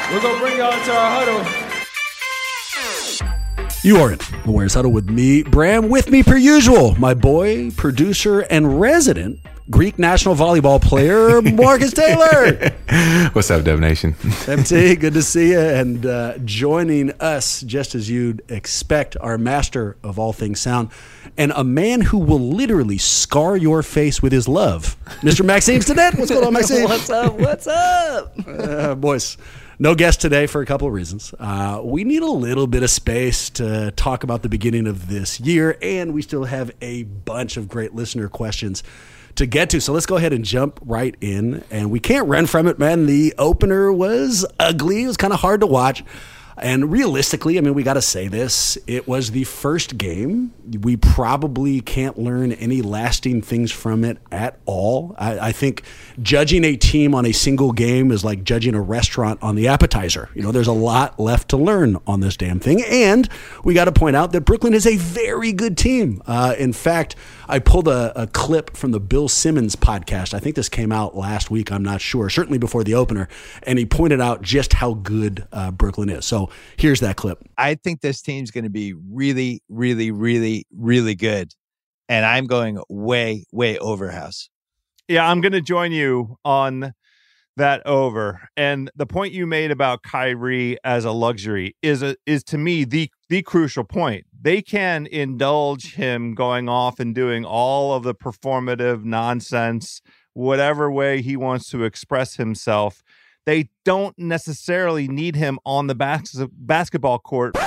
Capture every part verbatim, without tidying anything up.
We're going to bring y'all into our huddle. You are in the Warriors Huddle with me, Bram. With me, per usual, my boy, producer, and resident Greek national volleyball player, Marcus Taylor. What's up, Dev Nation? M T, good to see you. And uh, joining us, just as you'd expect, our master of all things sound, and a man who will literally scar your face with his love, Mister Maxime Stinnett. What's going on, Maxime? What's up? What's up? Uh, boys, no guest today for a couple of reasons. Uh, we need a little bit of space to talk about the beginning of this year, and we still have a bunch of great listener questions to get to. So let's go ahead and jump right in. And we can't run from it, man. The opener was ugly. It was kind of hard to watch. And realistically, I mean, we got to say this. It was the first game. We probably can't learn any lasting things from it at all. I, I think judging a team on a single game is like judging a restaurant on the appetizer. You know, there's a lot left to learn on this damn thing. And we got to point out that Brooklyn is a very good team. Uh, in fact, I pulled a, a clip from the Bill Simmons podcast. I think this came out last week. I'm not sure. Certainly before the opener. And he pointed out just how good uh, Brooklyn is. So here's that clip. I think this team's going to be really, really, really, really good. And I'm going way, way over House. Yeah, I'm going to join you on that over. And the point you made about Kyrie as a luxury is a, is to me the the crucial point. They can indulge him going off and doing all of the performative nonsense, whatever way he wants to express himself. They don't necessarily need him on the bas- basketball court.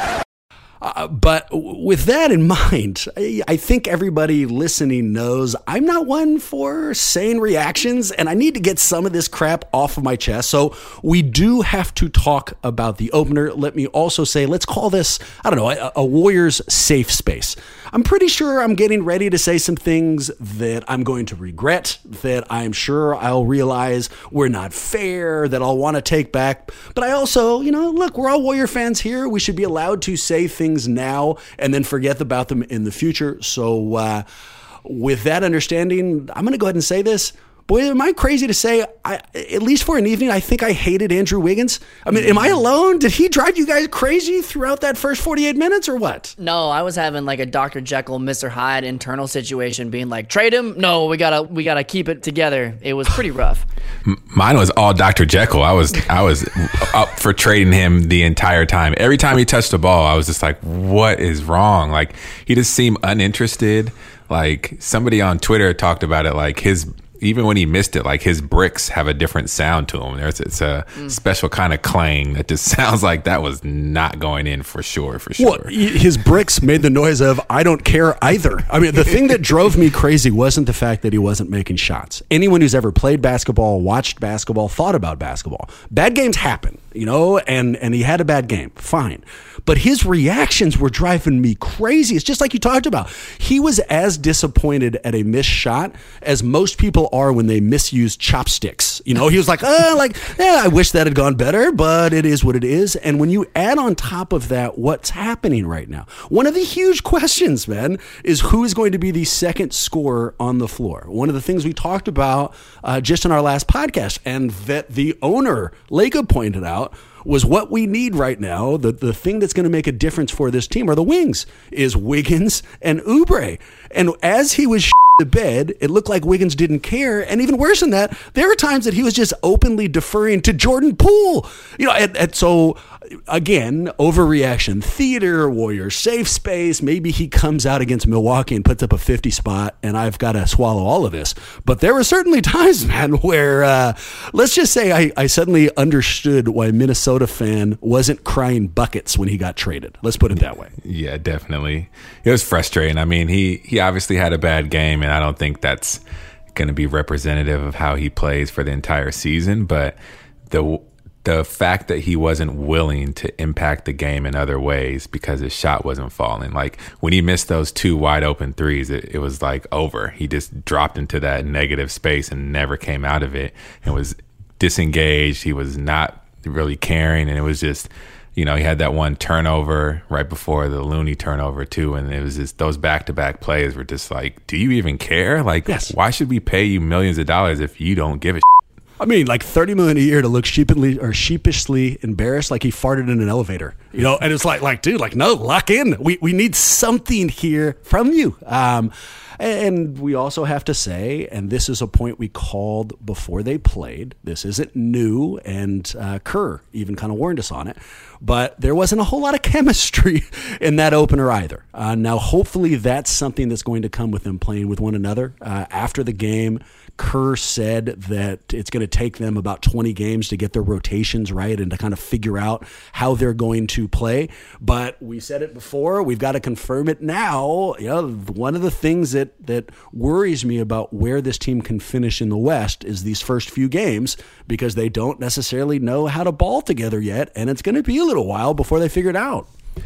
Uh, but with that in mind, I, I think everybody listening knows I'm not one for sane reactions, and I need to get some of this crap off of my chest. So we do have to talk about the opener. Let me also say, let's call this, I don't know, a, a Warriors safe space. I'm pretty sure I'm getting ready to say some things that I'm going to regret, that I'm sure I'll realize were not fair, that I'll want to take back. But I also, you know, look, we're all Warrior fans here. We should be allowed to say things now and then forget about them in the future. So uh, with that understanding, I'm going to go ahead and say this. Boy, am I crazy to say, I, at least for an evening, I think I hated Andrew Wiggins. I mean, am I alone? Did he drive you guys crazy throughout that first forty-eight minutes or what? No, I was having like a Doctor Jekyll, Mister Hyde internal situation, being like, trade him? No, we gotta we gotta keep it together. It was pretty rough. Mine was all Doctor Jekyll. I was I was up for trading him the entire time. Every time he touched the ball, I was just like, what is wrong? Like, he just seemed uninterested. Like, somebody on Twitter talked about it, like his... Even when he missed it, like his bricks have a different sound to them. There's it's a mm. special kind of clang that just sounds like that was not going in for sure, for sure. Well, his bricks made the noise of, I don't care either. I mean, the thing that drove me crazy wasn't the fact that he wasn't making shots. Anyone who's ever played basketball, watched basketball, thought about basketball, bad games happen, you know, and, and he had a bad game. Fine. But his reactions were driving me crazy. It's just like you talked about. He was as disappointed at a missed shot as most people are when they misuse chopsticks. You know, he was like, oh, like, yeah, I wish that had gone better, but it is what it is. And when you add on top of that, what's happening right now? One of the huge questions, man, is who is going to be the second scorer on the floor? One of the things we talked about uh, just in our last podcast, and that the owner, Leka, pointed out, was what we need right now. The the thing that's going to make a difference for this team are the wings, is Wiggins and Oubre. And as he was to bed, it looked like Wiggins didn't care. And even worse than that, there were times that he was just openly deferring to Jordan Poole. You know, and, and so again, overreaction, theater, Warrior, safe space. Maybe he comes out against Milwaukee and puts up a fifty spot, and I've got to swallow all of this. But there were certainly times, man, where uh, let's just say I, I suddenly understood why Minnesota fan wasn't crying buckets when he got traded. Let's put it that way. Yeah, definitely. It was frustrating. I mean, he, he obviously had a bad game, and I don't think that's going to be representative of how he plays for the entire season. But the the fact that he wasn't willing to impact the game in other ways because his shot wasn't falling. Like when he missed those two wide open threes, it, it was like over. He just dropped into that negative space and never came out of it and was disengaged. He was not really caring. And it was just, you know, he had that one turnover right before the Looney turnover too. And it was just, those back-to-back plays were just like, do you even care? Like, yes. Why should we pay you millions of dollars if you don't give a shit? I mean, like thirty million dollars a year to look sheepishly or sheepishly embarrassed, like he farted in an elevator, you know. And it's like, like, dude, like, no, lock in. We we need something here from you. Um, and we also have to say, and this is a point we called before they played. This isn't new, and uh, Kerr even kind of warned us on it. But there wasn't a whole lot of chemistry in that opener either. Uh, now, hopefully, that's something that's going to come with them playing with one another. Uh, after the game, Kerr said that it's going to take them about twenty games to get their rotations right and to kind of figure out how they're going to play. But we said it before. We've got to confirm it now. You know, one of the things that, that worries me about where this team can finish in the West is these first few games, because they don't necessarily know how to ball together yet, and it's going to be a little while before they figure it out.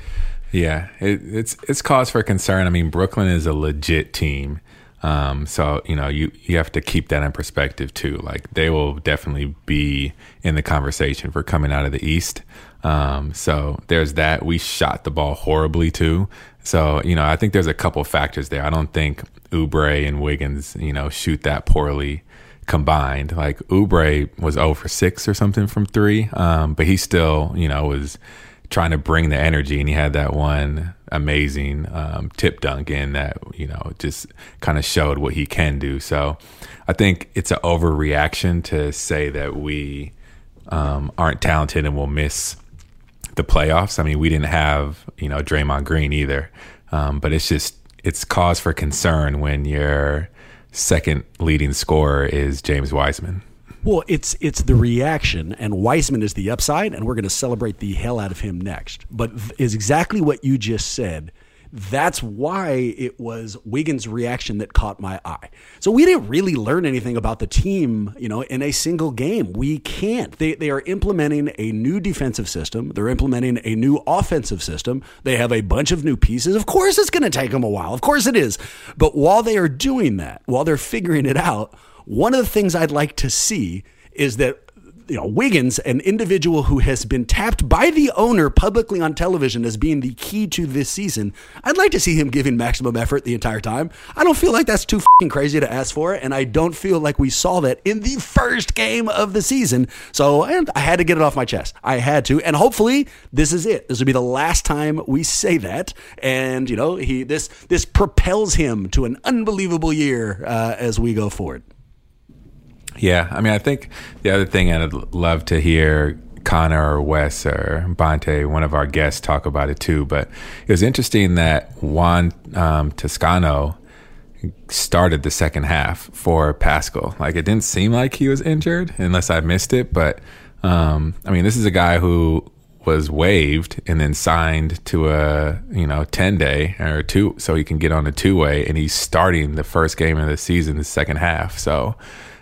Yeah, it, it's it's cause for concern. I mean, Brooklyn is a legit team. Um, so, you know, you, you have to keep that in perspective too. Like, they will definitely be in the conversation for coming out of the East. Um, so there's that. We shot the ball horribly too. So, you know, I think there's a couple factors there. I don't think Oubre and Wiggins, you know, shoot that poorly combined. Like, Oubre was zero for six or something from three. Um, but he still, you know, was trying to bring the energy, and he had that one amazing um, tip dunk in that, you know, just kind of showed what he can do. So I think it's an overreaction to say that we um, aren't talented and will miss the playoffs. I mean, we didn't have, you know, Draymond Green either, um, but it's just, it's cause for concern when your second leading scorer is James Wiseman. Well, it's it's the reaction, and Wiseman is the upside, and we're going to celebrate the hell out of him next. But is exactly what you just said. That's why it was Wiggins' reaction that caught my eye. So we didn't really learn anything about the team, you know, in a single game. We can't. They they are implementing a new defensive system. They're implementing a new offensive system. They have a bunch of new pieces. Of course, it's going to take them a while. Of course it is. But while they are doing that, while they're figuring it out, one of the things I'd like to see is that, you know, Wiggins, an individual who has been tapped by the owner publicly on television as being the key to this season, I'd like to see him giving maximum effort the entire time. I don't feel like that's too fucking crazy to ask for, and I don't feel like we saw that in the first game of the season. So and I had to get it off my chest. I had to, and hopefully this is it. This will be the last time we say that, and you know, he this this propels him to an unbelievable year uh, as we go forward. Yeah, I mean, I think the other thing I'd love to hear Connor or Wes or Bonte, one of our guests, talk about it too. But it was interesting that Juan um, Toscano started the second half for Pascal. Like, it didn't seem like he was injured unless I missed it. But um, I mean, this is a guy who was waived and then signed to a, you know, ten day or two, so he can get on a two way, and he's starting the first game of the season, the second half. So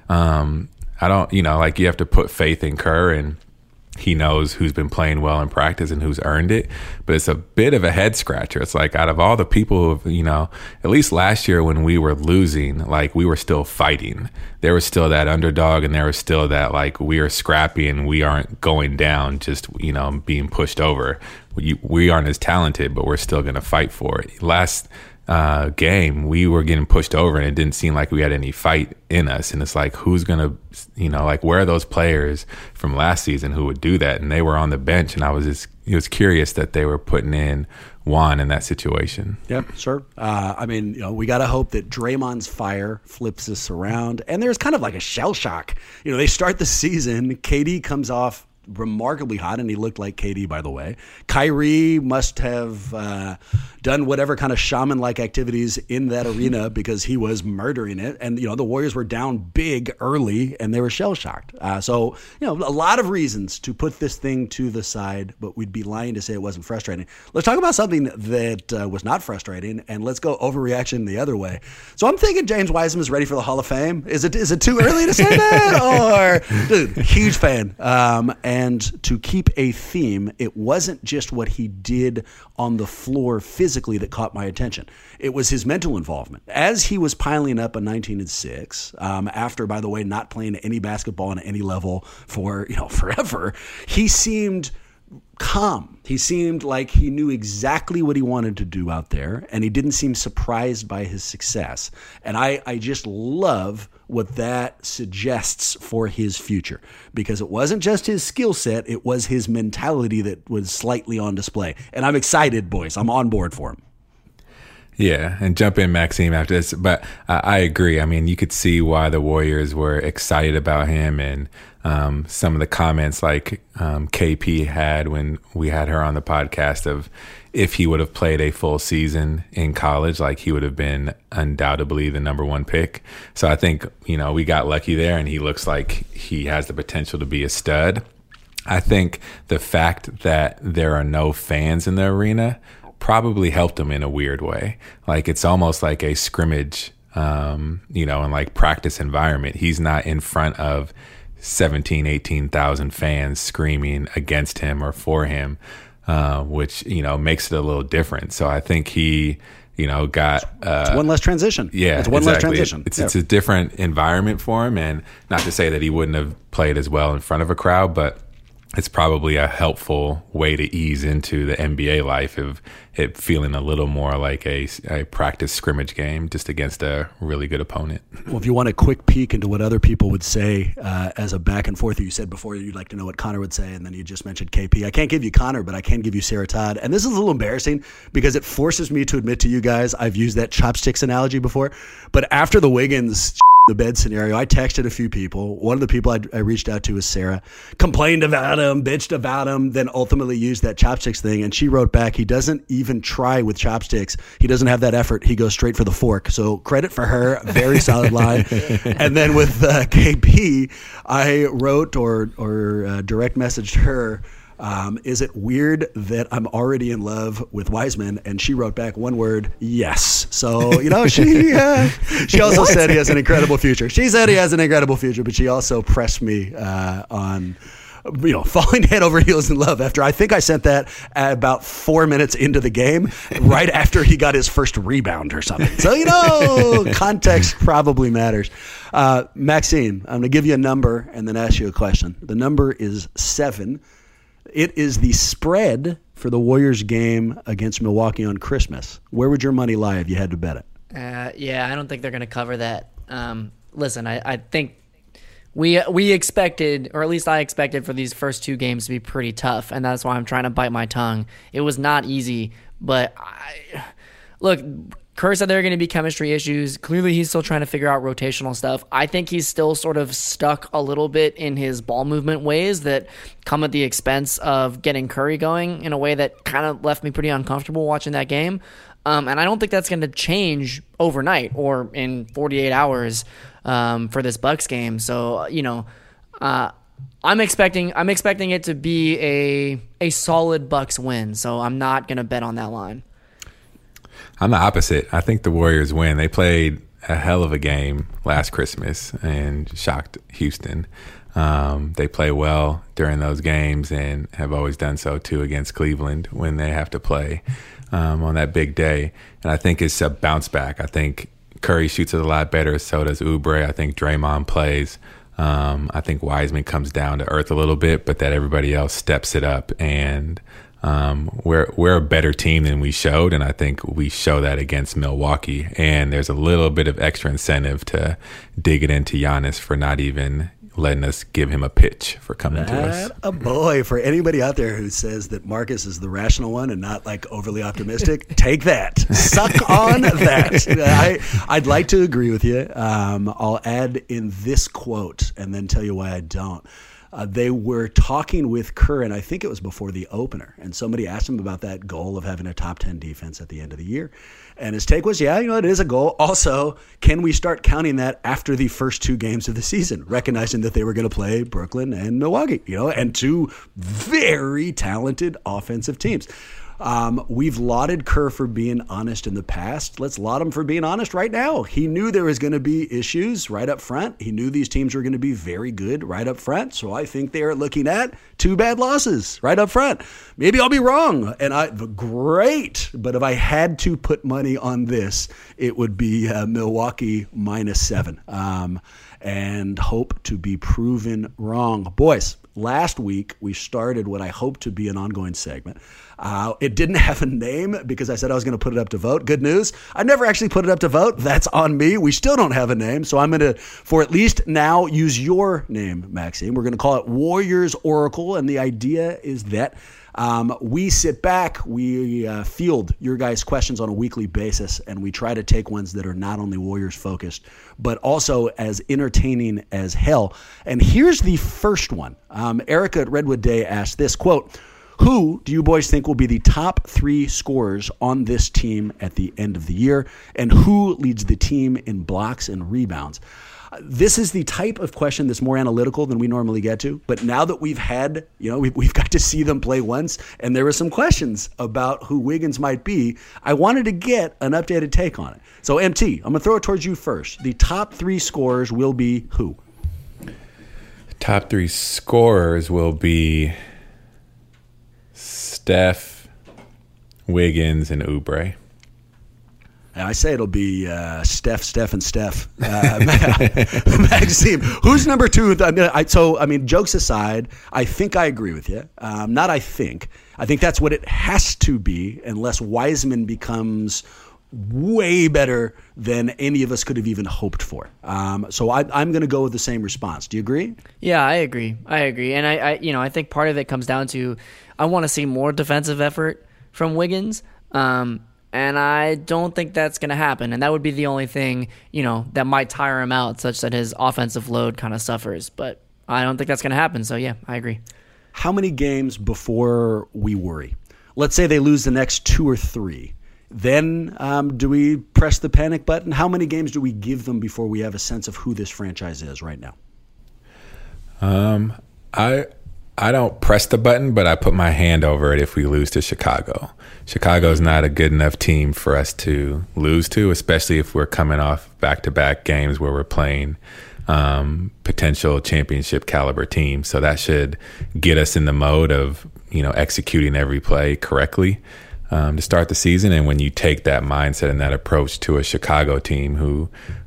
um, I don't, you know, like, you have to put faith in Kerr, and he knows who's been playing well in practice and who's earned it. But it's a bit of a head scratcher. It's like, out of all the people who, you know, at least last year when we were losing, like, we were still fighting. There was still that underdog, and there was still that, like, we are scrappy and we aren't going down, just, you know, being pushed over. We, we aren't as talented, but we're still going to fight for it. Last uh, game, we were getting pushed over, and it didn't seem like we had any fight in us. And it's like, who's going to, you know, like, where are those players from last season who would do that? And they were on the bench, and I was just, it was curious that they were putting in Juan in that situation. Yep, sure. Uh, I mean, you know, we got to hope that Draymond's fire flips this around. And there's kind of like a shell shock. You know, they start the season, K D comes off remarkably hot, and he looked like K D, by the way. Kyrie must have uh, done whatever kind of shaman-like activities in that arena because he was murdering it. And, you know, the Warriors were down big early, and they were shell-shocked. Uh, so, you know, a lot of reasons to put this thing to the side, but we'd be lying to say it wasn't frustrating. Let's talk about something that uh, was not frustrating, and let's go overreaction the other way. So I'm thinking James Wiseman is ready for the Hall of Fame. Is it is it too early to say that? Or, dude, huge fan. Um, and to keep a theme, it wasn't just what he did on the floor physically that caught my attention. It was his mental involvement. As he was piling up a nineteen and six, um, after, by the way, not playing any basketball on any level for, you know, forever, he seemed calm. He seemed like he knew exactly what he wanted to do out there, and he didn't seem surprised by his success. And I, I just love what that suggests for his future, because it wasn't just his skill set, it was his mentality that was slightly on display. And I'm excited, boys. I'm on board for him. Yeah, and jump in, Maxime, after this. But uh, I agree. I mean, you could see why the Warriors were excited about him, and um, some of the comments like um, K P had when we had her on the podcast of if he would have played a full season in college, like he would have been undoubtedly the number one pick. So I think, you know, we got lucky there, and he looks like he has the potential to be a stud. I think the fact that there are no fans in the arena probably helped him in a weird way. Like it's almost like a scrimmage, um, you know, and like practice environment. He's not in front of seventeen, eighteen thousand fans screaming against him or for him, uh, which, you know, makes it a little different. So I think he, you know, got uh, it's one less transition. Yeah, it's one exactly. less transition. It's, yeah. it's a different environment for him, and not to say that he wouldn't have played as well in front of a crowd, but it's probably a helpful way to ease into the N B A life of it feeling a little more like a, a practice scrimmage game just against a really good opponent. Well, if you want a quick peek into what other people would say uh, as a back and forth, you said before you'd like to know what Connor would say, and then you just mentioned K P. I can't give you Connor, but I can give you Sarah Todd. And this is a little embarrassing because it forces me to admit to you guys I've used that chopsticks analogy before. But after the Wiggins the bed scenario, I texted a few people. One of the people I, I reached out to was Sarah, complained about him, bitched about him, then ultimately used that chopsticks thing. And she wrote back, he doesn't even try with chopsticks. He doesn't have that effort. He goes straight for the fork. So credit for her. Very solid line. And then with uh, K P, I wrote or, or uh, direct messaged her, Um, is it weird that I'm already in love with Wiseman? And she wrote back one word, yes. So, you know, she uh, she also said he has an incredible future. She said he has an incredible future, but she also pressed me uh, on, you know, falling head over heels in love after I think I sent that at about four minutes into the game, right after he got his first rebound or something. So, you know, context probably matters. Uh, Maxine, I'm going to give you a number and then ask you a question. The number is seven. It is the spread for the Warriors game against Milwaukee on Christmas. Where would your money lie if you had to bet it? Uh, yeah, I don't think they're going to cover that. Um, listen, I, I think we we expected, or at least I expected, for these first two games to be pretty tough, and that's why I'm trying to bite my tongue. It was not easy, but I, look, Kerr said there are going to be chemistry issues. Clearly, he's still trying to figure out rotational stuff. I think he's still sort of stuck a little bit in his ball movement ways that come at the expense of getting Curry going in a way that kind of left me pretty uncomfortable watching that game. Um, and I don't think that's going to change overnight or in forty-eight hours um, for this Bucks game. So, you know, uh, I'm expecting I'm expecting it to be a a solid Bucks win. So I'm not going to bet on that line. I'm the opposite. I think the Warriors win. They played a hell of a game last Christmas and shocked Houston. Um, they play well during those games and have always done so too against Cleveland when they have to play um, on that big day. And I think it's a bounce back. I think Curry shoots it a lot better. So does Oubre. I think Draymond plays. Um, I think Wiseman comes down to earth a little bit, but that everybody else steps it up. And Um, we're we're a better team than we showed, and I think we show that against Milwaukee. And there's a little bit of extra incentive to dig it into Giannis for not even letting us give him a pitch for coming to us. That a boy. For anybody out there who says that Marcus is the rational one and not like overly optimistic, take that. Suck on that. I, I'd like to agree with you. Um, I'll add in this quote and then tell you why I don't. Uh, they were talking with Kerr, and I think it was before the opener, and somebody asked him about that goal of having a top ten defense at the end of the year. And his take was, yeah, you know, it is a goal. Also, can we start counting that after the first two games of the season, recognizing that they were going to play Brooklyn and Milwaukee, you know, and two very talented offensive teams. Um, we've lauded Kerr for being honest in the past. Let's laud him for being honest right now. He knew there was going to be issues right up front. He knew these teams were going to be very good right up front. So I think they are looking at two bad losses right up front. Maybe I'll be wrong. And I, great. But if I had to put money on this, it would be uh, Milwaukee minus seven. Um, and hope to be proven wrong. Boys, last week we started what I hope to be an ongoing segment. Uh, it didn't have a name because I said I was going to put it up to vote. Good news. I never actually put it up to vote. That's on me. We still don't have a name. So I'm going to, for at least now, use your name, Maxime. We're going to call it Warriors Oracle. And the idea is that um, we sit back, we uh, field your guys' questions on a weekly basis, and we try to take ones that are not only Warriors focused, but also as entertaining as hell. And here's the first one. Um, Erica at Redwood Day asked this, quote, who do you boys think will be the top three scorers on this team at the end of the year? And who leads the team in blocks and rebounds? This is the type of question that's more analytical than we normally get to. But now that we've had, you know, we've, we've got to see them play once, and there were some questions about who Wiggins might be, I wanted to get an updated take on it. So, M T, I'm going to throw it towards you first. The top three scorers will be who? Top three scorers will be Steph, Wiggins, and Oubre. I say it'll be uh, Steph, Steph, and Steph. Uh, Maxime, who's number two? I, so, I mean, jokes aside, I think I agree with you. Um, not I think. I think that's what it has to be unless Wiseman becomes way better than any of us could have even hoped for. Um, so I, I'm going to go with the same response. Do you agree? Yeah, I agree. I agree. And I, I you know, I think part of it comes down to I want to see more defensive effort from Wiggins. Um, and I don't think that's going to happen. And that would be the only thing, you know, that might tire him out such that his offensive load kind of suffers. But I don't think that's going to happen. So, yeah, I agree. How many games before we worry? Let's say they lose the next two or three. Then um, do we press the panic button? How many games do we give them before we have a sense of who this franchise is right now? Um, I I don't press the button, but I put my hand over it if we lose to Chicago. Chicago's not a good enough team for us to lose to, especially if we're coming off back-to-back games where we're playing um, potential championship caliber teams. So that should get us in the mode of, you know, executing every play correctly. Um, to start the season. And when you take that mindset and that approach to a Chicago team who,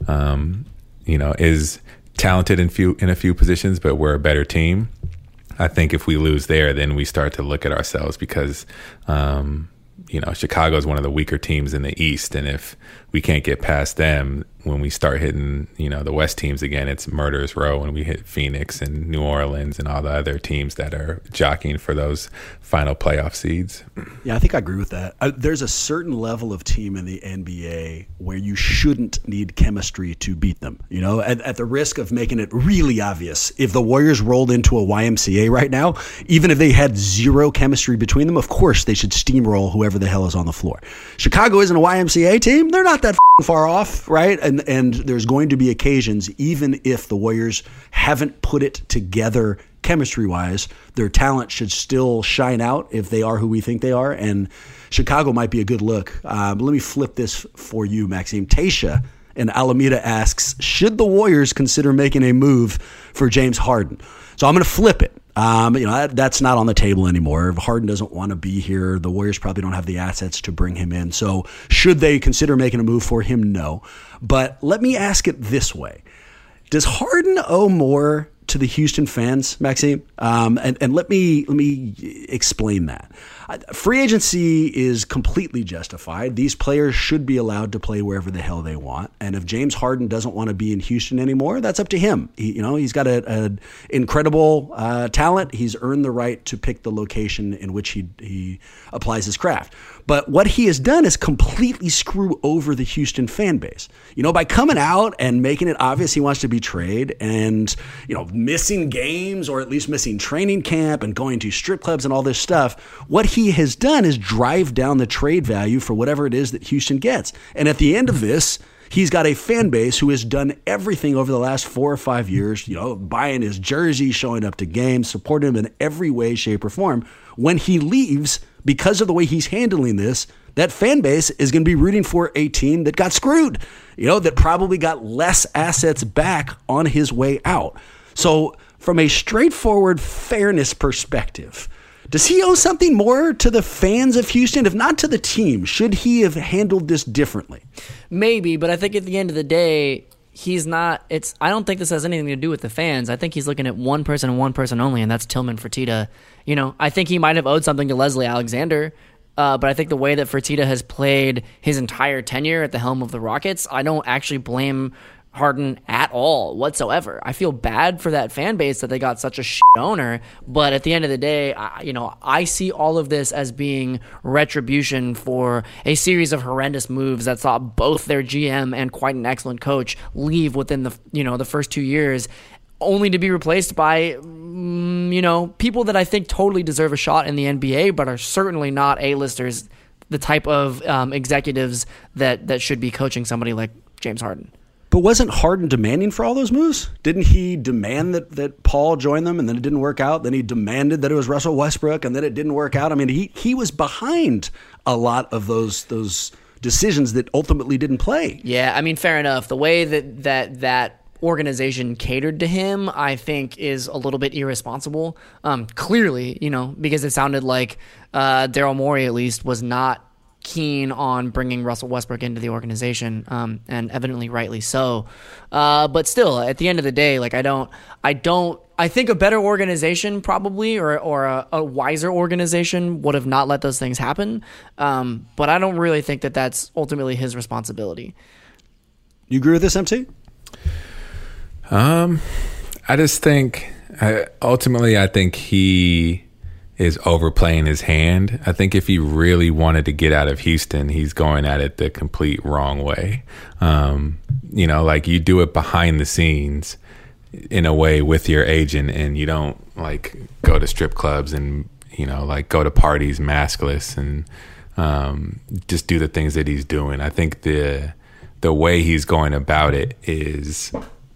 um, you know, is talented in few in a few positions, but we're a better team, I think if we lose there, then we start to look at ourselves because, um, you know, Chicago is one of the weaker teams in the East. And if we can't get past them, when we start hitting, you know, the West teams again, it's murder's row when we hit Phoenix and New Orleans and all the other teams that are jockeying for those final playoff seeds. Yeah, I think I agree with that. Uh, there's a certain level of team in the N B A where you shouldn't need chemistry to beat them. You know, at, at the risk of making it really obvious, if the Warriors rolled into a Y M C A right now, even if they had zero chemistry between them, of course they should steamroll whoever the hell is on the floor. Chicago isn't a Y M C A team. They're not that far off, right? And and there's going to be occasions, even if the Warriors haven't put it together chemistry-wise, their talent should still shine out if they are who we think they are. And Chicago might be a good look. Uh, but let me flip this for you, Maxime. Tasha in Alameda asks, should the Warriors consider making a move for James Harden? So I'm going to flip it. Um, you know, that, that's not on the table anymore. Harden doesn't want to be here. The Warriors probably don't have the assets to bring him in. So should they consider making a move for him? No. But let me ask it this way. Does Harden owe more to the Houston fans, Maxime? Um, and, and let me let me explain that. Free agency is completely justified. These players should be allowed to play wherever the hell they want. And if James Harden doesn't want to be in Houston anymore, that's up to him. He, you know, he's got an incredible uh, talent. He's earned the right to pick the location in which he he applies his craft. But what he has done is completely screw over the Houston fan base. You know, by coming out and making it obvious he wants to be traded and, you know, missing games or at least missing training camp and going to strip clubs and all this stuff, what he has done is drive down the trade value for whatever it is that Houston gets. And at the end of this, he's got a fan base who has done everything over the last four or five years, you know, buying his jersey, showing up to games, supporting him in every way, shape, or form. When he leaves, because of the way he's handling this, that fan base is going to be rooting for a team that got screwed, you know, that probably got less assets back on his way out. So from a straightforward fairness perspective, does he owe something more to the fans of Houston? If not to the team, should he have handled this differently? Maybe, but I think at the end of the day, he's not. It's. I don't think this has anything to do with the fans. I think he's looking at one person and one person only, and that's Tillman Fertitta. You know, I think he might have owed something to Leslie Alexander, uh, but I think the way that Fertitta has played his entire tenure at the helm of the Rockets, I don't actually blame Harden at all whatsoever. I feel bad for that fan base that they got such a shit owner, but at the end of the day, I, you know, I see all of this as being retribution for a series of horrendous moves that saw both their G M and quite an excellent coach leave within the, you know, the first two years, only to be replaced by, mm, you know, people that I think totally deserve a shot in the N B A, but are certainly not A-listers, the type of um, executives that, that should be coaching somebody like James Harden. But wasn't Harden demanding for all those moves? Didn't he demand that, that Paul join them and then it didn't work out? Then he demanded that it was Russell Westbrook and then it didn't work out. I mean, he, he was behind a lot of those those decisions that ultimately didn't play. Yeah, I mean, fair enough. The way that that, that organization catered to him, I think, is a little bit irresponsible. Um, clearly, you know, because it sounded like uh, Daryl Morey, at least, was not keen on bringing Russell Westbrook into the organization, um, and evidently rightly so. Uh, but still, at the end of the day, like I don't, I don't, I think a better organization probably, or or a, a wiser organization would have not let those things happen. Um, but I don't really think that that's ultimately his responsibility. You agree with this, M T? Um, I just think I, ultimately, I think he is overplaying his hand. I think if he really wanted to get out of Houston, he's going at it the complete wrong way. Um, you know, like you do it behind the scenes in a way with your agent, and you don't like go to strip clubs and, you know, like go to parties maskless and um, just do the things that he's doing. I think the the way he's going about it is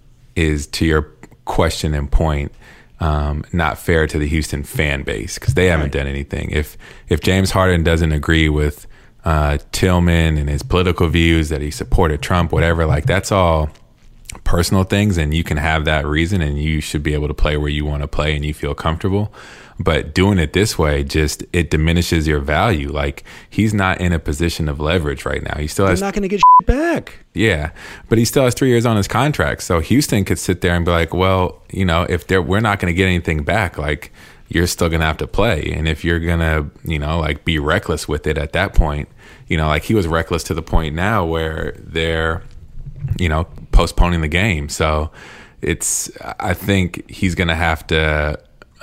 is to your question and point, Um, not fair to the Houston fan base because they haven't done anything. If if James Harden doesn't agree with uh, Tillman and his political views, that he supported Trump, whatever, like that's all personal things, and you can have that reason, and you should be able to play where you want to play and you feel comfortable. But doing it this way, just it diminishes your value. Like he's not in a position of leverage right now. He still has He's not going to get shit back. Yeah, but he still has three years on his contract. So Houston could sit there and be like, well, you know, if they're, we're not going to get anything back, like you're still going to have to play. And if you're going to, you know, like be reckless with it at that point, you know, like he was reckless to the point now where they're, you know, postponing the game. So it's, I think he's going to have to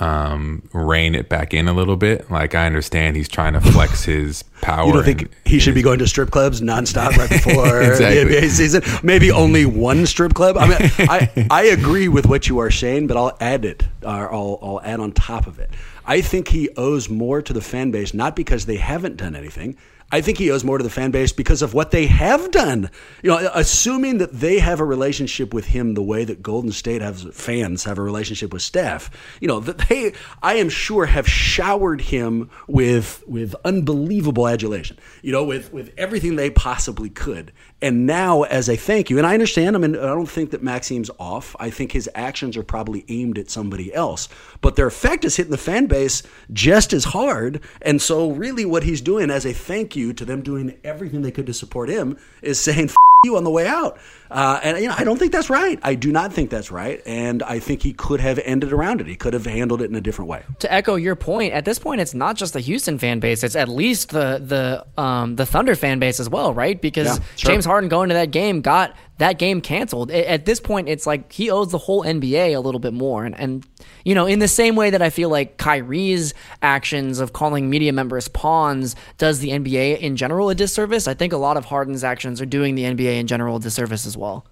um rein it back in a little bit. Like I understand he's trying to flex his power. You don't think he should be going to strip clubs nonstop right before Exactly. the N B A season? Maybe only one strip club. I mean, I I agree with what you are saying, but I'll add it. Or I'll I'll add on top of it. I think he owes more to the fan base, not because they haven't done anything. I think he owes more to the fan base because of what they have done. You know, assuming that they have a relationship with him the way that Golden State has fans have a relationship with Steph. You know, that they, I am sure, have showered him with with unbelievable adulation. You know, with with everything they possibly could. And now, as a thank you, and I understand. I mean, I don't think that Maxime's off. I think his actions are probably aimed at somebody else, but their effect is hitting the fan base just as hard. And so, really, what he's doing as a thank you to them doing everything they could to support him is saying F- you on the way out. Uh, and you know, I don't think that's right. I do not think that's right. And I think he could have ended around it. He could have handled it in a different way. To echo your point, at this point, it's not just the Houston fan base. It's at least the the um, the Thunder fan base as well, right? Because Yeah, sure. James Harden going to that game got that game canceled. At this point, it's like he owes the whole N B A a little bit more. And, and you know, in the same way that I feel like Kyrie's actions of calling media members pawns does the N B A in general a disservice, I think a lot of Harden's actions are doing the N B A in general a disservice as well.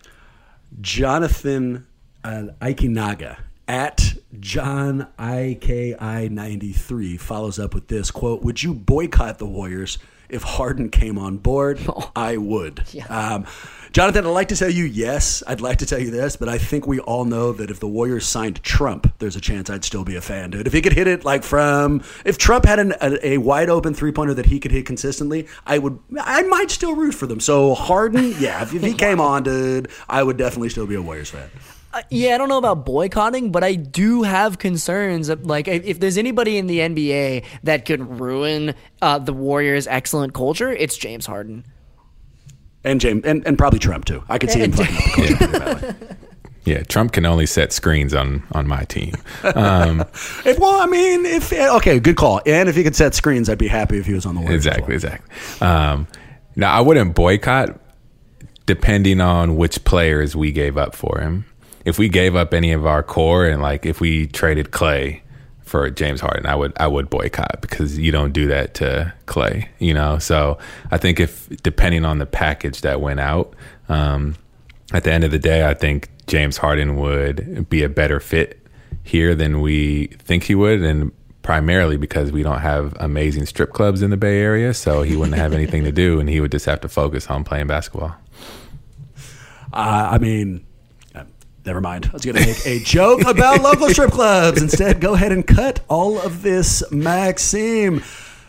Jonathan uh, Ikinaga at John I K I ninety-three follows up with this quote: "Would you boycott the Warriors if Harden came on board?" Oh. I would. Yeah. Um, Jonathan, I'd like to tell you yes. I'd like to tell you this, but I think we all know that if the Warriors signed Trump, there's a chance I'd still be a fan, dude. If he could hit it like from, if Trump had an, a, a wide open three pointer that he could hit consistently, I would, I might still root for them. So Harden, yeah, if, if he came on, dude, I would definitely still be a Warriors fan. Uh, yeah, I don't know about boycotting, but I do have concerns. Of, like, if, if there's anybody in the N B A that could ruin uh, the Warriors' excellent culture, it's James Harden. And James, and, and probably Trump too. I could see him fucking up the culture pretty badly. Yeah, Trump can only set screens on, on my team. Um, if, well, I mean, if okay, good call. And if he could set screens, I'd be happy if he was on the Warriors. Exactly, as well. exactly. Um, now, I wouldn't boycott depending on which players we gave up for him. If we gave up any of our core and like if we traded Clay for James Harden, I would I would boycott because you don't do that to Clay, you know. So I think if depending on the package that went out, um, at the end of the day, I think James Harden would be a better fit here than we think he would, and primarily because we don't have amazing strip clubs in the Bay Area, so he wouldn't have anything to do, and he would just have to focus on playing basketball. Uh, I mean, uh, never mind. I was going to make a joke about local strip clubs. Instead, go ahead and cut all of this. Maxime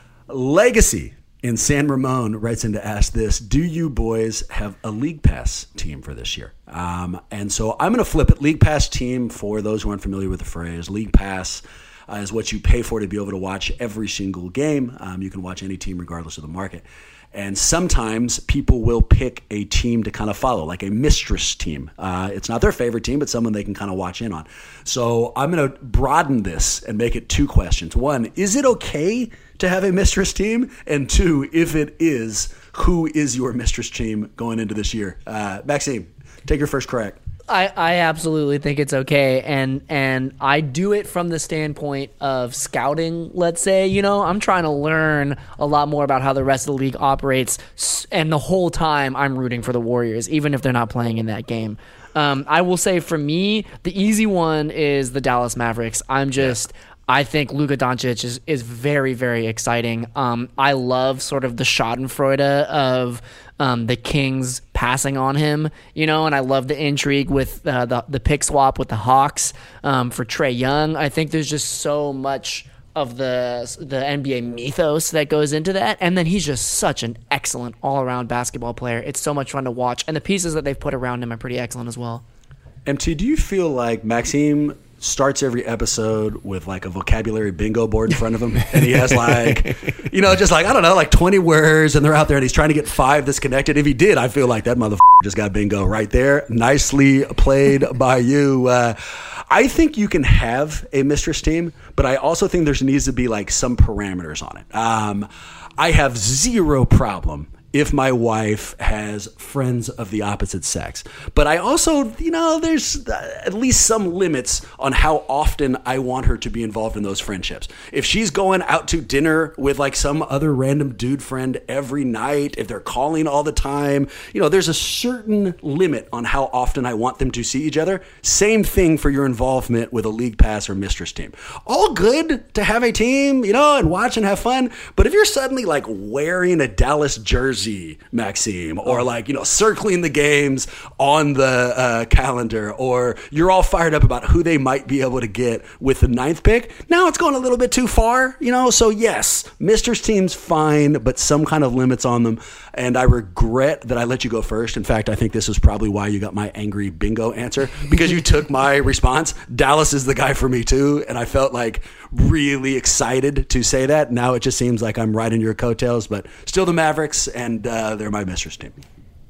Legacy in San Ramon writes in to ask this: do you boys have a League Pass team for this year? Um, and so I'm going to flip it. League Pass team, for those who aren't familiar with the phrase, League Pass uh, is what you pay for to be able to watch every single game. Um, you can watch any team regardless of the market. And sometimes people will pick a team to kind of follow, like a mistress team. Uh, it's not their favorite team, but someone they can kind of watch in on. So I'm going to broaden this and make it two questions. One, is it okay to have a mistress team? And two, if it is, who is your mistress team going into this year? Uh, Maxime, take your first crack. I, I absolutely think it's okay, and and I do it from the standpoint of scouting, let's say. You know, I'm trying to learn a lot more about how the rest of the league operates, and the whole time I'm rooting for the Warriors, even if they're not playing in that game. Um, I will say for me, the easy one is the Dallas Mavericks. I'm just... Yeah. I think Luka Doncic is, is very, very exciting. Um, I love sort of the schadenfreude of um, the Kings passing on him, you know, and I love the intrigue with uh, the the pick swap with the Hawks um, for Trae Young. I think there's just so much of the the N B A mythos that goes into that, and then he's just such an excellent all-around basketball player. It's so much fun to watch, and the pieces that they've put around him are pretty excellent as well. M T, do you feel like Maxime starts every episode with like a vocabulary bingo board in front of him, and he has like, you know, just like, I don't know, like twenty words, and they're out there and he's trying to get five that's connected? If he did, I feel like that motherfucker just got bingo right there. Nicely played by you. Uh, I think you can have a mistress team, but I also think there needs to be like some parameters on it. Um, I have zero problem if my wife has friends of the opposite sex. But I also, you know, there's at least some limits on how often I want her to be involved in those friendships. If she's going out to dinner with like some other random dude friend every night, if they're calling all the time, you know, there's a certain limit on how often I want them to see each other. Same thing for your involvement with a league pass or mistress team. All good to have a team, you know, and watch and have fun. But if you're suddenly like wearing a Dallas jersey, Maxime, or like, you know, circling the games on the uh, calendar, or you're all fired up about who they might be able to get with the ninth pick, now it's going a little bit too far, you know? So yes, mistress team's fine, but some kind of limits on them. And I regret that I let you go first. In fact, I think this is probably why you got my angry bingo answer, because you took my response. Dallas is the guy for me too. And I felt like really excited to say that. Now it just seems like I'm riding your coattails, but still the Mavericks, and uh, they're my mistress team.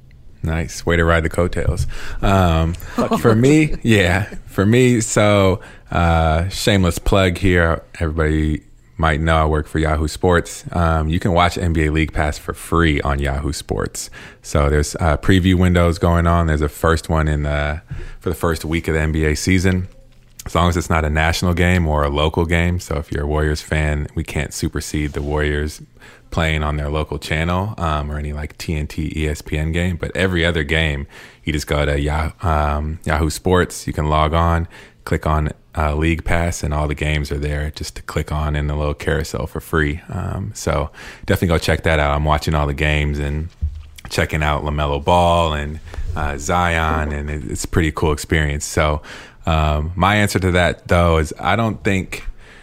Nice way to ride the coattails. Um, for me, yeah, for me. So uh, shameless plug here. Everybody might know I work for Yahoo Sports. Um, you can watch N B A League Pass for free on Yahoo Sports. So there's uh, preview windows going on. There's a first one in the for the first week of the N B A season, as long as it's not a national game or a local game. So if you're a Warriors fan, we can't supersede the Warriors playing on their local channel um, or any like T N T, E S P N game. But every other game, you just go to Yahoo, um, Yahoo Sports. You can log on, click on uh, League Pass, and all the games are there just to click on in the little carousel for free. Um, so definitely go check that out. I'm watching all the games and checking out LaMelo Ball and uh, Zion, and it, it's a pretty cool experience. So um, my answer to that, though, is I don't think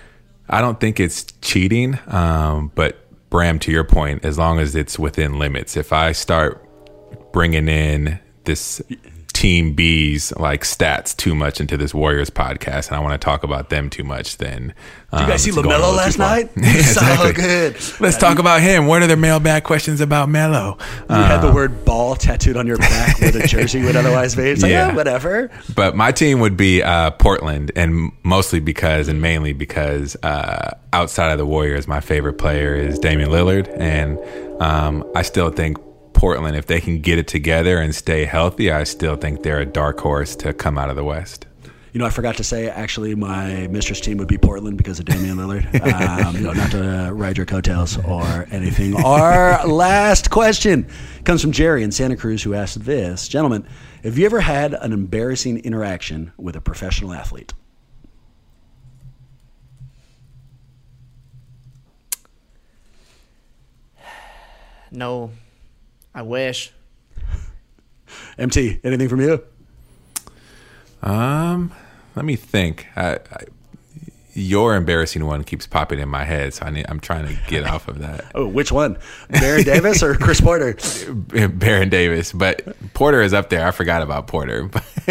I don't think it's cheating, um, but Bram, to your point, as long as it's within limits. If I start bringing in this Team B's like stats too much into this Warriors podcast, and I want to talk about them too much, then um, Did you guys see it's going a LaMelo little last too far. night? Yeah, exactly. So good. Let's talk about him. What are the mailbag questions about Melo? You had the word ball tattooed on your back where the jersey would otherwise be. It's like, Yeah. yeah, whatever. But my team would be uh, Portland, and mostly because, and mainly because, uh, outside of the Warriors, my favorite player is Damian Lillard, and um, I still think Portland, if they can get it together and stay healthy, I still think they're a dark horse to come out of the West. You know, I forgot to say, actually, my mistress team would be Portland because of Damian Lillard. Um, you know, not to ride your coattails or anything. Our last question comes from Jerry in Santa Cruz, who asked this. Gentlemen, have you ever had an embarrassing interaction with a professional athlete? No, I wish. M T, anything from you? Um, let me think. I, I, your embarrassing one keeps popping in my head, so I need, I'm trying to get off of that. Oh, which one? Baron Davis or Chris Porter? Baron Davis, but Porter is up there. I forgot about Porter.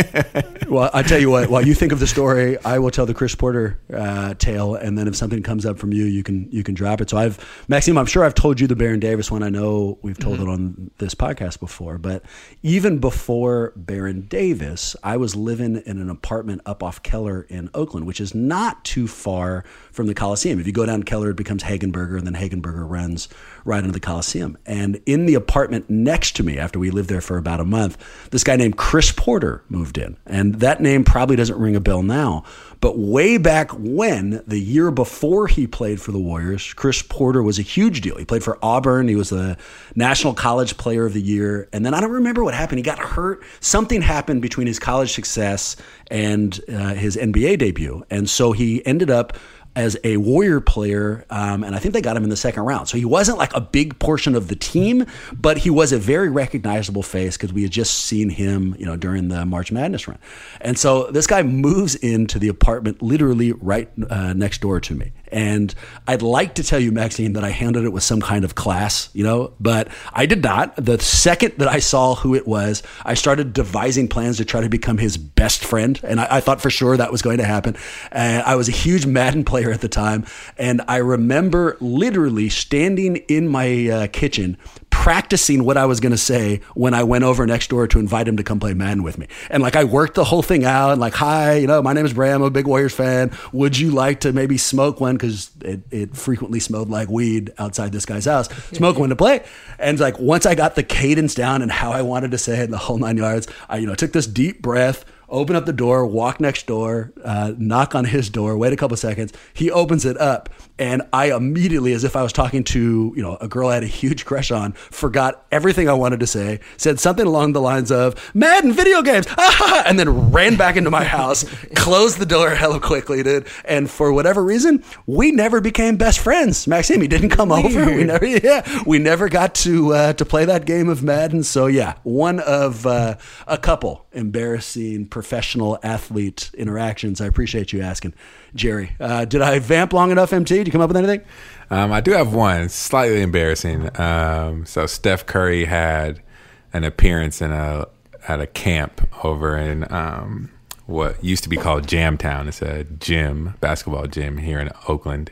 Well, I tell you what. While you think of the story, I will tell the Chris Porter uh, tale, and then if something comes up from you, you can you can drop it. So I've Maxime, I'm sure I've told you the Baron Davis one. I know we've told mm-hmm. it on this podcast before, but even before Baron Davis, I was living in an apartment up off Keller in Oakland, which is not too far from the Coliseum. If you go down Keller, it becomes Hagenberger, and then Hagenberger runs right into the Coliseum. And in the apartment next to me, after we lived there for about a month, this guy named Chris Porter moved in. And that name probably doesn't ring a bell now, but way back when, the year before he played for the Warriors, Chris Porter was a huge deal. He played for Auburn. He was the National College Player of the Year. And then I don't remember what happened. He got hurt. Something happened between his college success and uh, his N B A debut. And so he ended up as a Warrior player, um, and I think they got him in the second round. So he wasn't like a big portion of the team, but he was a very recognizable face because we had just seen him, you know, during the March Madness run. And so this guy moves into the apartment literally right uh, next door to me. And I'd like to tell you, Maxine, that I handled it with some kind of class, you know, but I did not. The second that I saw who it was, I started devising plans to try to become his best friend. And I, I thought for sure that was going to happen. And I was a huge Madden player at the time. And I remember literally standing in my uh, kitchen practicing what I was going to say when I went over next door to invite him to come play Madden with me. And like I worked the whole thing out and like, hi, you know, my name is Bram, I'm a big Warriors fan. Would you like to maybe smoke one? Because it, it frequently smelled like weed outside this guy's house. Smoke one to play. And like once I got the cadence down and how I wanted to say it in the whole nine yards, I, you know, took this deep breath, open up the door, walk next door, uh, knock on his door, wait a couple seconds. He opens it up, and I immediately, as if I was talking to, you know, a girl I had a huge crush on, forgot everything I wanted to say, said something along the lines of Madden video games, ah, and then ran back into my house, closed the door hella quickly, dude. And for whatever reason, we never became best friends. Maxime, he didn't come Weird. over. We never, yeah, we never got to uh, to play that game of Madden. So yeah, one of uh, a couple embarrassing professional athlete interactions. I appreciate you asking, Jerry. Uh, did I vamp long enough, M T? Did you come up with anything? Um, I do have one, slightly embarrassing. Um, so Steph Curry had an appearance in a at a camp over in um, what used to be called Jamtown. It's a gym, basketball gym here in Oakland,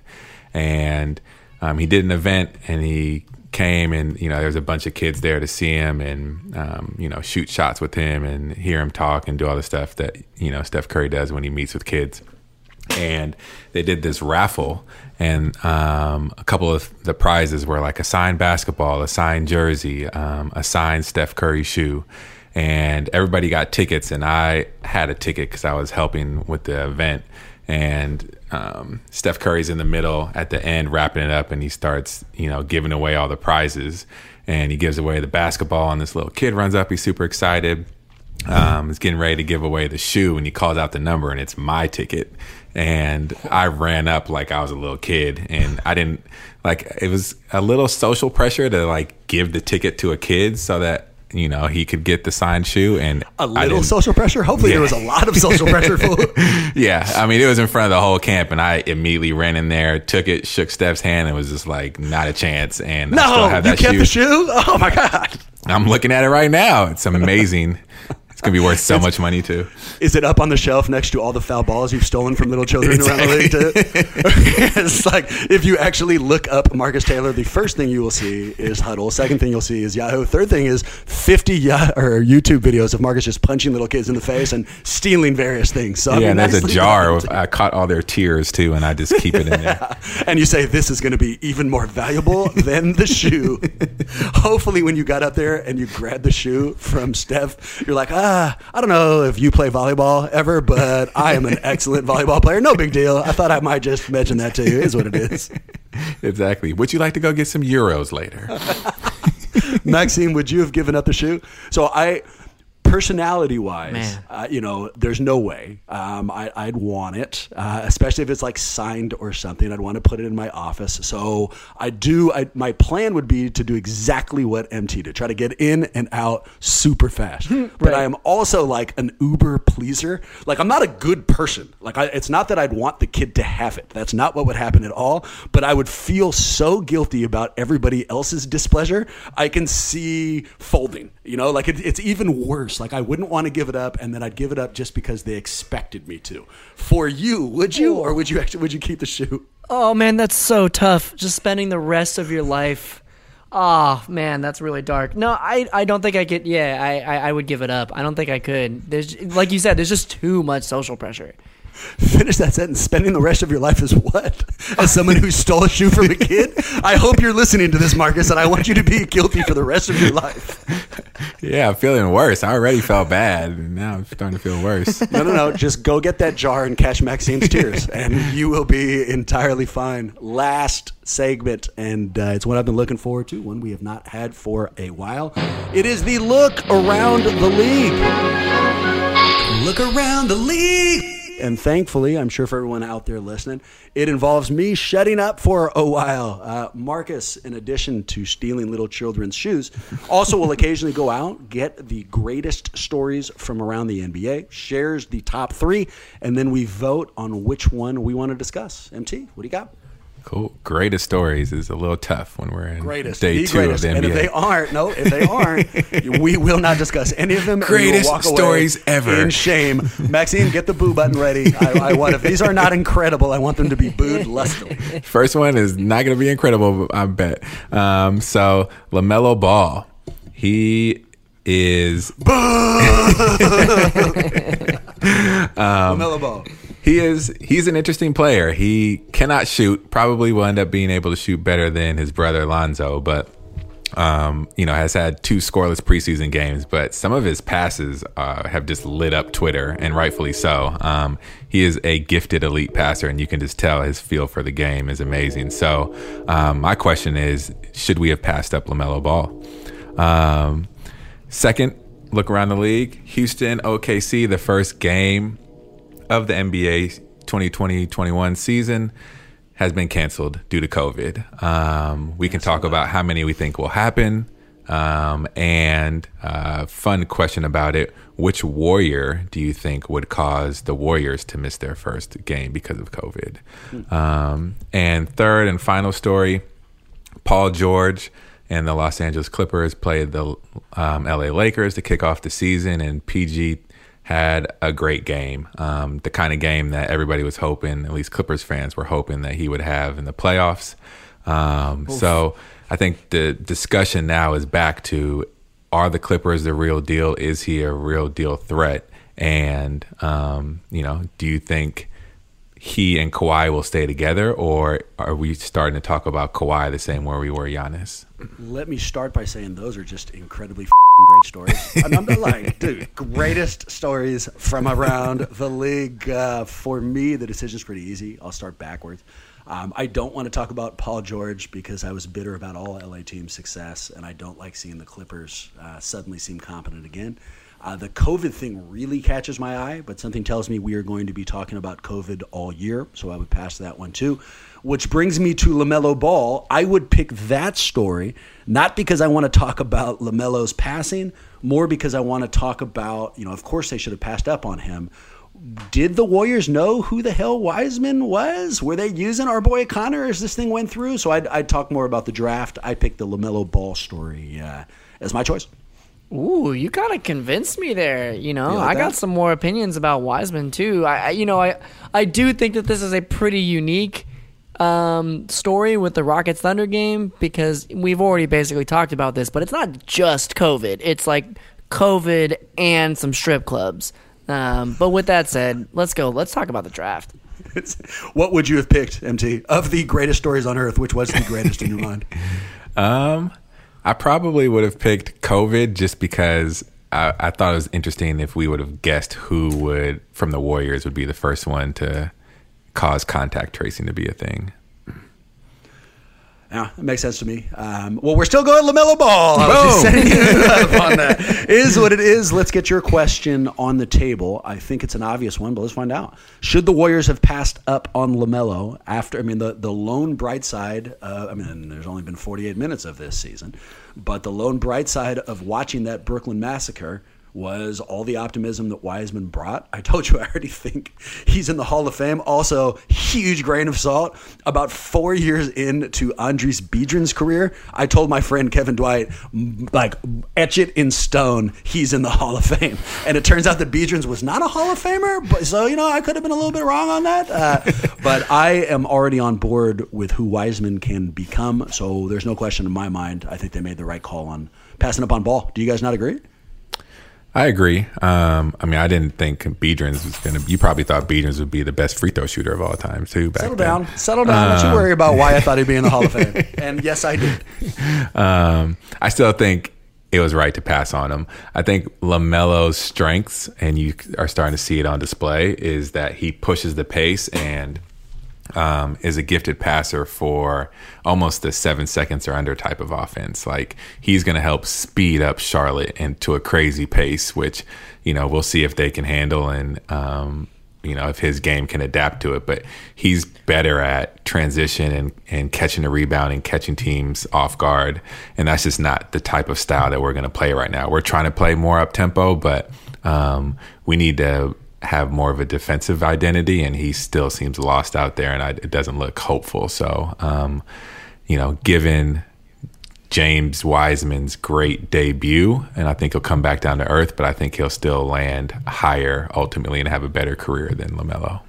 and um, he did an event, and he came, and you know there was a bunch of kids there to see him and um, you know shoot shots with him and hear him talk and do all the stuff that you know Steph Curry does when he meets with kids. And they did this raffle, and um, a couple of the prizes were like a signed basketball, a signed jersey, um, a signed Steph Curry shoe, and everybody got tickets, and I had a ticket because I was helping with the event. And um, Steph Curry's in the middle at the end wrapping it up, and he starts, you know, giving away all the prizes. And he gives away the basketball, and this little kid runs up. He's super excited. Um, he's getting ready to give away the shoe, and he calls out the number, and it's my ticket. And I ran up like I was a little kid, and I didn't like. It was a little social pressure to like give the ticket to a kid so that, you know, he could get the signed shoe. And a little social pressure. Hopefully yeah. There was a lot of social pressure. Yeah, I mean, it was in front of the whole camp, and I immediately ran in there, took it, shook Steph's hand, and was just like, not a chance. And no, I still have that you kept shoe. the shoe. Oh my god! I'm looking at it right now. It's amazing. It's going to be worth so much money, too. Is it up on the shelf next to all the foul balls you've stolen from little children exactly. around the league, too? It's like, if you actually look up Marcus Taylor, the first thing you will see is Huddle. Second thing you'll see is Yahoo. Third thing is fifty Yah- or YouTube videos of Marcus just punching little kids in the face and stealing various things. So, yeah, I mean, and there's a jar. Of, I caught all their tears, too, and I just keep it in there. And you say, this is going to be even more valuable than the shoe. Hopefully, when you got up there and you grabbed the shoe from Steph, you're like, ah, I don't know if you play volleyball ever, but I am an excellent volleyball player. No big deal. I thought I might just mention that to you. It is what it is. Exactly. Would you like to go get some Euros later? Maxime, would you have given up the shoe? So I... Personality-wise, uh, you know, there's no way. Um, I, I'd want it, uh, especially if it's like signed or something. I'd want to put it in my office. So I do. I, my plan would be to do exactly what M T did: try to get in and out super fast. Right. But I am also like an uber pleaser. Like I'm not a good person. Like I, it's not that I'd want the kid to have it. That's not what would happen at all. But I would feel so guilty about everybody else's displeasure. I can see folding. You know, like it, it's even worse. Like I wouldn't want to give it up, and then I'd give it up just because they expected me to. For you, would you, or would you actually would you keep the shoe? Oh man, that's so tough. Just spending the rest of your life. Oh man, that's really dark. No, I, I don't think I could. Yeah, I, I, I would give it up. I don't think I could. There's like you said, there's just too much social pressure. Finish that sentence. Spending the rest of your life as what? As someone who stole a shoe from a kid? I hope you're listening to this, Marcus, and I want you to be guilty for the rest of your life. Yeah, I'm feeling worse. I already felt bad, and now I'm starting to feel worse. No, no, no. Just go get that jar and catch Maxime's tears, and you will be entirely fine. Last segment, and uh, it's one I've been looking forward to, one we have not had for a while. It is the Look Around the League. Look around the league. And thankfully, I'm sure for everyone out there listening, it involves me shutting up for a while. Uh, Marcus, in addition to stealing little children's shoes, also will occasionally go out, get the greatest stories from around the N B A, shares the top three, and then we vote on which one we want to discuss. M T, what do you got? Cool. Greatest stories is a little tough when we're in greatest, day the two greatest. of the N B A. And if they aren't, no, if they aren't, we will not discuss any of them. Greatest walk stories away ever. In shame. Maxime, get the boo button ready. I, I want, if these are not incredible, I want them to be booed lustily. First one is not going to be incredible, I bet. Um, so, LaMelo Ball. He is... um, LaMelo Ball. He is he's an interesting player. He cannot shoot, probably will end up being able to shoot better than his brother Lonzo, but um, you know, has had two scoreless preseason games, but some of his passes uh, have just lit up Twitter, and rightfully so. Um, he is a gifted elite passer, and you can just tell his feel for the game is amazing. So um, my question is, should we have passed up LaMelo Ball? Um, second, look around the league. Houston, O K C, the first game of the N B A twenty twenty twenty-one season has been canceled due to COVID. Um, we can talk about how many we think will happen. Um, and uh, fun question about it. Which Warrior do you think would cause the Warriors to miss their first game because of COVID? Hmm. Um, and third and final story, Paul George and the Los Angeles Clippers played the um, L A Lakers to kick off the season, and P G had a great game, um, the kind of game that everybody was hoping, at least Clippers fans were hoping that he would have in the playoffs. Um, so I think the discussion now is back to, are the Clippers the real deal? Is he a real deal threat? And, um, you know, do you think he and Kawhi will stay together, or are we starting to talk about Kawhi the same way we were Giannis? Let me start by saying those are just incredibly f***ing great stories. I'm not lying, dude. Greatest stories from around the league. Uh, for me, the decision's pretty easy. I'll start backwards. Um, I don't want to talk about Paul George because I was bitter about all L A teams' success, and I don't like seeing the Clippers uh, suddenly seem competent again. Uh, the COVID thing really catches my eye, but something tells me we are going to be talking about COVID all year, so I would pass that one too. Which brings me to LaMelo Ball. I would pick that story, not because I want to talk about LaMelo's passing, more because I want to talk about, you know, of course they should have passed up on him. Did the Warriors know who the hell Wiseman was? Were they using our boy Connor as this thing went through? So I'd, I'd talk more about the draft. I picked the LaMelo Ball story uh, as my choice. Ooh, you kind of convinced me there. You know, You like I got that? some more opinions about Wiseman too. I, I you know, I, I do think that this is a pretty unique um, story with the Rockets Thunder game because we've already basically talked about this, but it's not just COVID. It's like COVID and some strip clubs. Um, but with that said, let's go. Let's talk about the draft. It's, what would you have picked, M T? Of the greatest stories on earth, which was the greatest in your mind? Um, I probably would have picked COVID just because I, I thought it was interesting if we would have guessed who would, from the Warriors, would be the first one to cause contact tracing to be a thing. Yeah, it makes sense to me. Um, well, we're still going LaMelo Ball. I was just setting you up on that. Is what it is. Let's get your question on the table. I think it's an obvious one, but let's find out. Should the Warriors have passed up on LaMelo after, I mean, the, the lone bright side, uh, I mean, there's only been forty-eight minutes of this season, but the lone bright side of watching that Brooklyn massacre was all the optimism that Wiseman brought. I told you I already think he's in the Hall of Fame. Also, huge grain of salt. About four years into Andres Biedrins' career, I told my friend Kevin Dwight, like, etch it in stone, he's in the Hall of Fame. And it turns out that Biedrins was not a Hall of Famer, but so, you know, I could have been a little bit wrong on that. Uh, but I am already on board with who Wiseman can become, so there's no question in my mind. I think they made the right call on passing up on Ball. Do you guys not agree? I agree. Um, I mean, I didn't think Biedrins was going to. You probably thought Biedrins would be the best free throw shooter of all time, too. Back Settle then. down. Settle down. Don't you worry about why I thought he'd be in the Hall of Fame. And yes, I did. Um, I still think it was right to pass on him. I think LaMelo's strengths, and you are starting to see it on display, is that he pushes the pace and um, is a gifted passer for almost the seven seconds or under type of offense. Like, he's going to help speed up Charlotte into a crazy pace, which, you know, we'll see if they can handle and, um, you know, if his game can adapt to it. But he's better at transition and, and catching a rebound and catching teams off guard. And that's just not the type of style that we're going to play right now. We're trying to play more up tempo, but um, we need to have more of a defensive identity, and he still seems lost out there, and I, it doesn't look hopeful. So, um, you know, given James Wiseman's great debut, and I think he'll come back down to earth, but I think he'll still land higher ultimately and have a better career than LaMelo.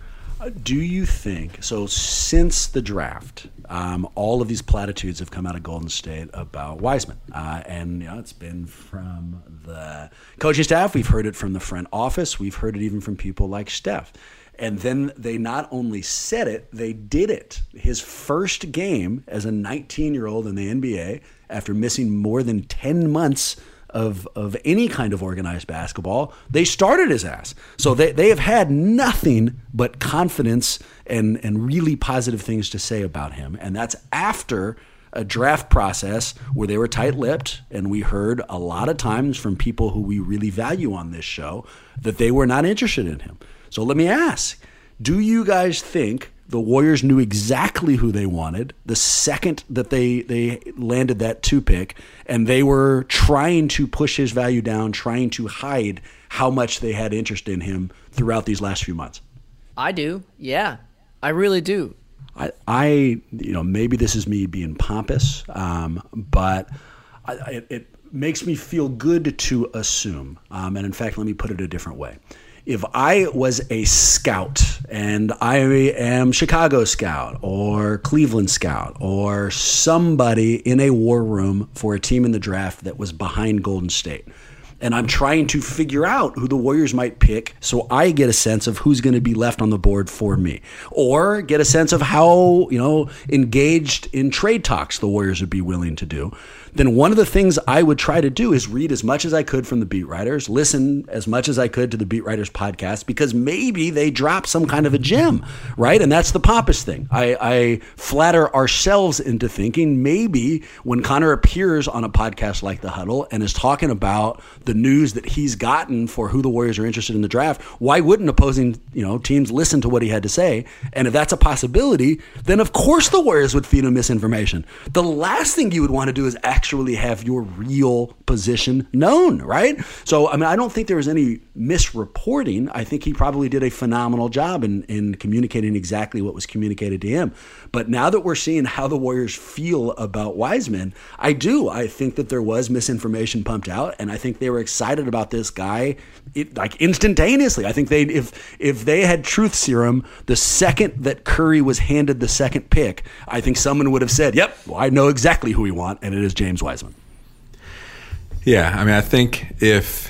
Do you think, so since the draft, um, all of these platitudes have come out of Golden State about Wiseman. Uh, and you know, it's been from the coaching staff. We've heard it from the front office. We've heard it even from people like Steph. And then they not only said it, they did it. His first game as a nineteen-year-old in the N B A, after missing more than ten months of of any kind of organized basketball, they started his ass. So they, they have had nothing but confidence and, and really positive things to say about him. And that's after a draft process where they were tight-lipped, and we heard a lot of times from people who we really value on this show that they were not interested in him. So let me ask, do you guys think the Warriors knew exactly who they wanted the second that they, they landed that two pick, and they were trying to push his value down, trying to hide how much they had interest in him throughout these last few months? I do. Yeah, I really do. I, I you know, maybe this is me being pompous, um, but I, it, it makes me feel good to assume, um, and in fact, let me put it a different way. If I was a scout and I am Chicago scout or Cleveland scout or somebody in a war room for a team in the draft that was behind Golden State, and I'm trying to figure out who the Warriors might pick so I get a sense of who's going to be left on the board for me, or get a sense of how, you know, engaged in trade talks the Warriors would be willing to do, then one of the things I would try to do is read as much as I could from the beat writers, listen as much as I could to the beat writers podcast, because maybe they drop some kind of a gem, right? And that's the pompous thing. I, I flatter ourselves into thinking maybe when Connor appears on a podcast like The Huddle and is talking about the news that he's gotten for who the Warriors are interested in the draft, why wouldn't opposing, you know, teams listen to what he had to say? And if that's a possibility, then of course the Warriors would feed him misinformation. The last thing you would want to do is actually have your real position known, right? So, I mean, I don't think there was any misreporting. I think he probably did a phenomenal job in, in communicating exactly what was communicated to him. But now that we're seeing how the Warriors feel about Wiseman, I do. I think that there was misinformation pumped out, and I think they were excited about this guy it, like instantaneously. I think they, if if they had truth serum, the second that Curry was handed the second pick, I think someone would have said, yep, well, I know exactly who we want, and it is James Wiseman. Yeah, I mean, I think if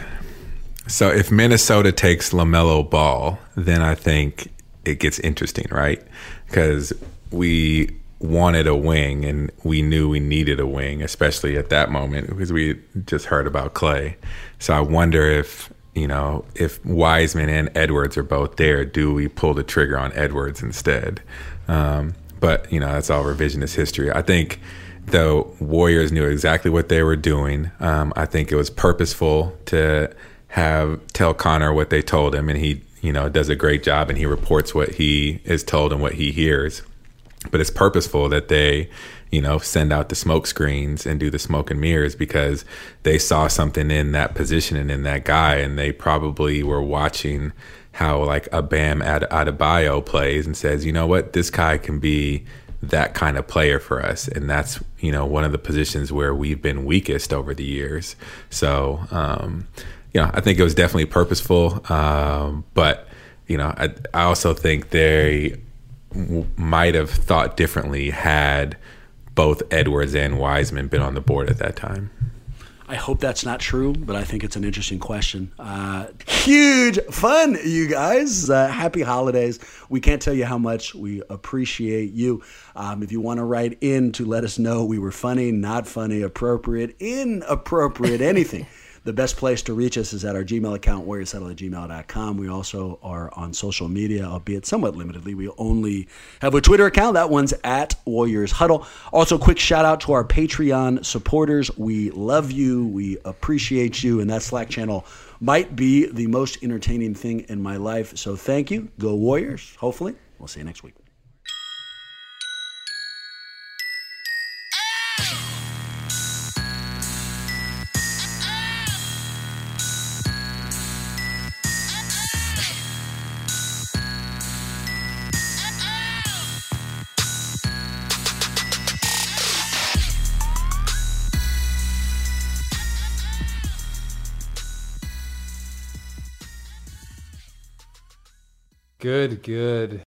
so, if Minnesota takes LaMelo Ball, then I think it gets interesting, right? Because we wanted a wing, and we knew we needed a wing, especially at that moment because we just heard about Clay. So I wonder if, you know, if Wiseman and Edwards are both there, do we pull the trigger on Edwards instead? Um, but, you know, that's all revisionist history. I think the Warriors knew exactly what they were doing. Um, I think it was purposeful to have tell Connor what they told him, and he, you know, does a great job, and he reports what he is told and what he hears. But it's purposeful that they, you know, send out the smoke screens and do the smoke and mirrors because they saw something in that position and in that guy, and they probably were watching how like a Bam Ad- Adebayo plays and says, you know what, this guy can be that kind of player for us. And that's, you know, one of the positions where we've been weakest over the years. So, um, you know, I think it was definitely purposeful. Um, but, you know, I, I also think they w- might have thought differently had both Edwards and Wiseman been on the board at that time. I hope that's not true, but I think it's an interesting question. Uh, huge fun, you guys. Uh, happy holidays. We can't tell you how much we appreciate you. Um, if you want to write in to let us know we were funny, not funny, appropriate, inappropriate, anything, the best place to reach us is at our Gmail account, warriors huddle at gmail dot com. We also are on social media, albeit somewhat limitedly. We only have a Twitter account. That one's at Warriors Huddle. Also, quick shout out to our Patreon supporters. We love you. We appreciate you. And that Slack channel might be the most entertaining thing in my life. So thank you. Go Warriors. Hopefully, we'll see you next week. Good, good.